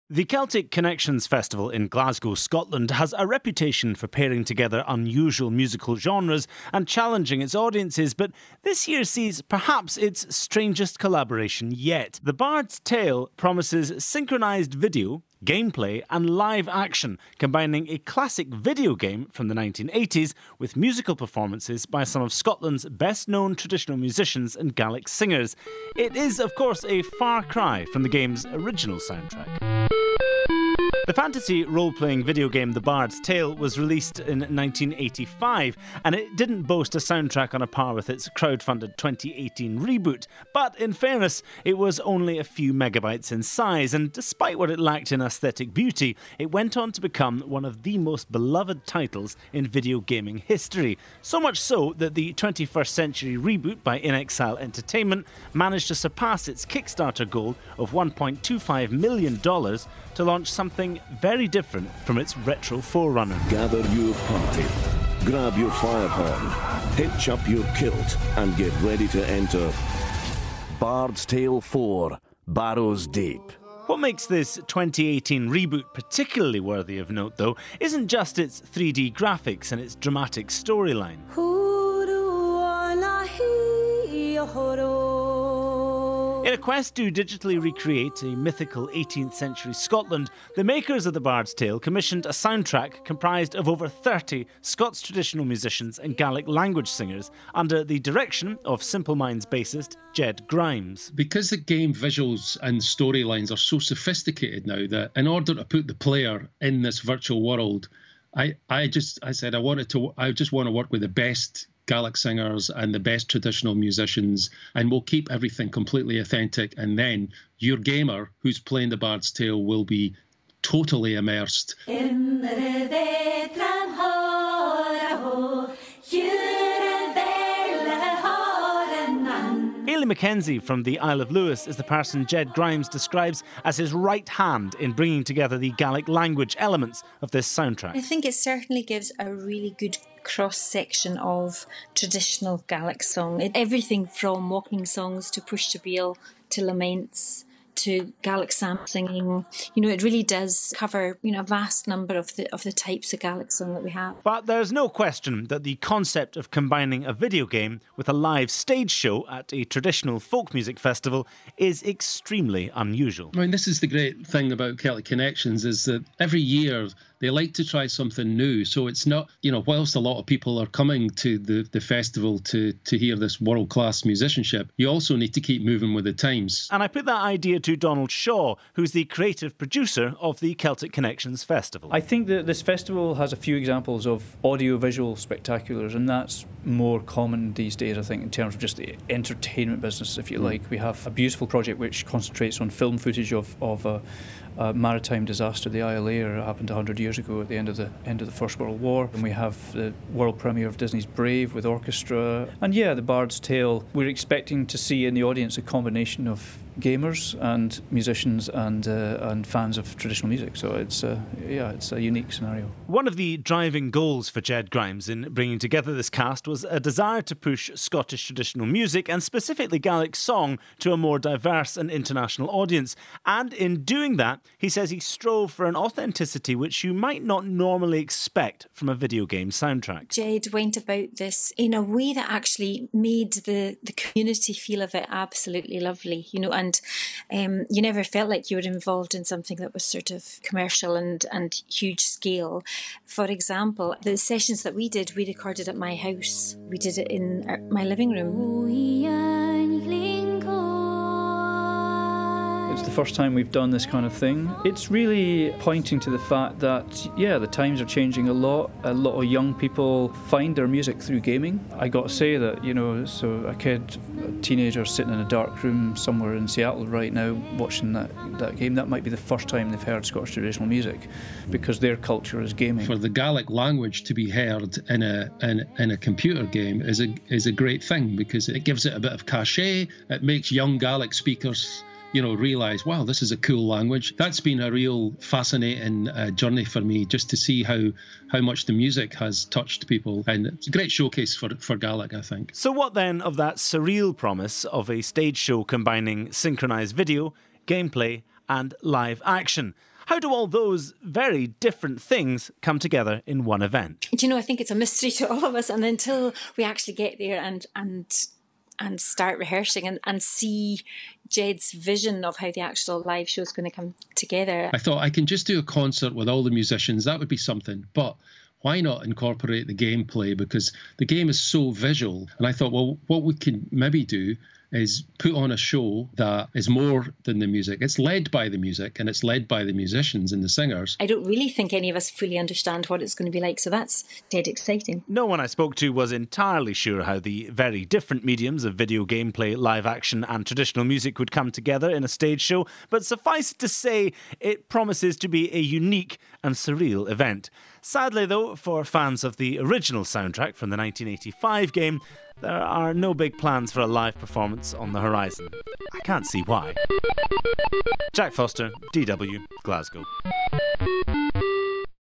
The Celtic Connections Festival in Glasgow, Scotland has a reputation for pairing together unusual musical genres and challenging its audiences, but this year sees perhaps its strangest collaboration yet. The Bard's Tale promises synchronised video, gameplay and live action, combining a classic video game from the 1980s with musical performances by some of Scotland's best-known traditional musicians and Gaelic singers. It is, of course, a far cry from the game's original soundtrack. The fantasy role-playing video game The Bard's Tale was released in 1985, and it didn't boast a soundtrack on a par with its crowd-funded 2018 reboot. But in fairness, it was only a few megabytes in size, and despite what it lacked in aesthetic beauty, it went on to become one of the most beloved titles in video gaming history. So much so that the 21st Century reboot by inXile Entertainment managed to surpass its Kickstarter goal of $1.25 million to launch something very different from its retro forerunner. Gather your party, grab your fire horn, hitch up your kilt and get ready to enter Bard's Tale 4, Barrows Deep. What makes this 2018 reboot particularly worthy of note, though, isn't just its 3D graphics and its dramatic storyline. In a quest to digitally recreate a mythical 18th century Scotland, the makers of The Bard's Tale commissioned a soundtrack comprised of over 30 Scots traditional musicians and Gaelic language singers under the direction of Simple Minds bassist Jed Grimes. Because the game visuals and storylines are so sophisticated now that in order to put the player in this virtual world, I just want to work with the best Gaelic singers and the best traditional musicians, and we'll keep everything completely authentic, and then your gamer who's playing The Bard's Tale will be totally immersed. Hayley Mackenzie from the Isle of Lewis is the person Jed Grimes describes as his right hand in bringing together the Gaelic language elements of this soundtrack. I think it certainly gives a really good cross-section of traditional Gaelic song. Everything from walking songs to push to beel to laments to Gaelic psalm singing. It really does cover, a vast number of the types of Gaelic song that we have. But there's no question that the concept of combining a video game with a live stage show at a traditional folk music festival is extremely unusual. I mean, this is the great thing about Celtic Connections, is that every year they like to try something new. So it's not, whilst a lot of people are coming to the festival to hear this world-class musicianship, you also need to keep moving with the times. And I put that idea to Donald Shaw, who's the creative producer of the Celtic Connections Festival. I think that this festival has a few examples of audio-visual spectaculars, and that's more common these days, I think, in terms of just the entertainment business, if you like. We have a beautiful project which concentrates on film footage of a maritime disaster, the Isle Air, happened 100 years ago at the end of the First World War. And we have the world premiere of Disney's Brave with orchestra. And The Bard's Tale, we're expecting to see in the audience a combination of gamers and musicians and fans of traditional music. So it's a unique scenario. One of the driving goals for Jed Grimes in bringing together this cast was a desire to push Scottish traditional music and specifically Gaelic song to a more diverse and international audience. And in doing that, he says he strove for an authenticity which you might not normally expect from a video game soundtrack. Jed went about this in a way that actually made the community feel of it absolutely lovely, and you never felt like you were involved in something that was sort of commercial and huge scale. For example, the sessions that we did, we recorded at my house. We did it in my living room. It's the first time we've done this kind of thing. It's really pointing to the fact that, the times are changing a lot. A lot of young people find their music through gaming. I got to say that, so a teenager sitting in a dark room somewhere in Seattle right now watching that game, that might be the first time they've heard Scottish traditional music because their culture is gaming. For the Gaelic language to be heard in a computer game is a great thing because it gives it a bit of cachet. It makes young Gaelic speakers realise, wow, this is a cool language. That's been a real fascinating journey for me, just to see how much the music has touched people. And it's a great showcase for Gaelic, I think. So what then of that surreal promise of a stage show combining synchronised video, gameplay and live action? How do all those very different things come together in one event? Do you know, I think it's a mystery to all of us, and until we actually get there and start rehearsing and see Jed's vision of how the actual live show is going to come together. I thought I can just do a concert with all the musicians. That would be something. But why not incorporate the gameplay? Because the game is so visual. And I thought, well, what we can maybe do is put on a show that is more than the music. It's led by the music and it's led by the musicians and the singers. I don't really think any of us fully understand what it's going to be like, so that's dead exciting. No one I spoke to was entirely sure how the very different mediums of video gameplay, live action and traditional music would come together in a stage show, but suffice it to say, it promises to be a unique and surreal event. Sadly though, for fans of the original soundtrack from the 1985 game, there are no big plans for a live performance on the horizon. I can't see why. Jack Foster, DW, Glasgow.